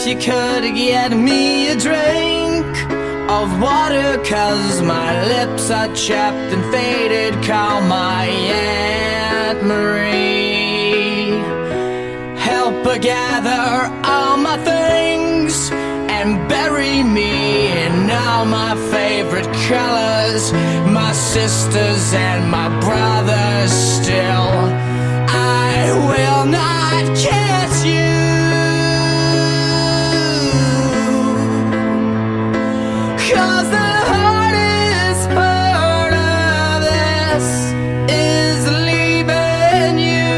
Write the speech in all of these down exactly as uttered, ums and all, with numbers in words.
if you could get me a drink of water, 'cause my lips are chapped and faded. Call my Aunt Marie. Help her gather all my things and bury me in all my favorite colors. My sisters and my brothers still, I will not kiss you, 'cause the hardest part of this is leaving you.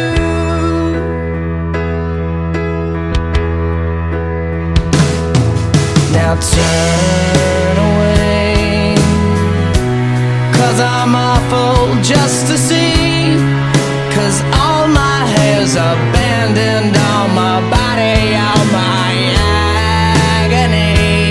Now turn away, 'cause I'm awful just to see, 'cause all my hair's abandoned on my body, all my agony.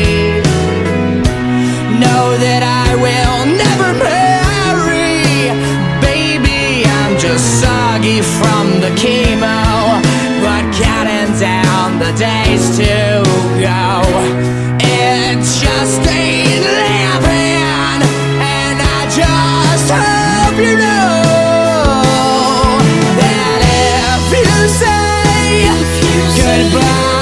Know that I will never marry, baby, I'm just soggy from the chemo, but counting down the days to go. It just ain't living, and I just hope you know that if you say goodbye